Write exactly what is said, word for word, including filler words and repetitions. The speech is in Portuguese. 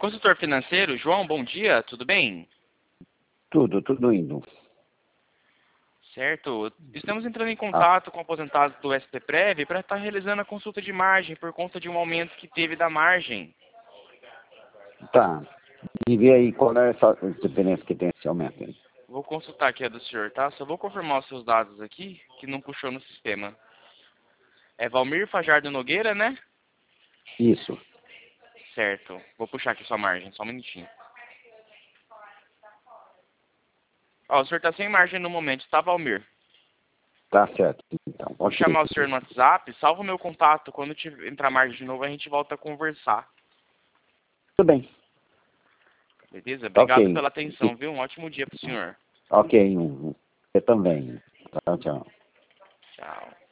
Consultor financeiro, João, bom dia, tudo bem? Tudo, tudo indo. Certo. Estamos entrando em Ah, contato com aposentados do S P Prev para estar realizando a consulta de margem por conta de um aumento que teve da margem. tá. E vê aí qual é essa diferença que tem esse aumento aí. Vou consultar aqui a do senhor, tá? Só vou confirmar os seus dados aqui, que não puxou no sistema. É Valmir Fajardo Nogueira, né? Isso, Certo. Vou puxar aqui sua margem, só um minutinho. Ó, o senhor tá sem margem no momento, tá, Valmir? tá certo. Então, Vou ok. chamar o senhor no WhatsApp, salva o meu contato. Quando tiver, entrar margem de novo, a gente volta a conversar. Tudo bem. Beleza? Tá Obrigado ok. pela atenção, viu? Um ótimo dia pro senhor. Ok, um- você também. Tchau, tchau. Tchau.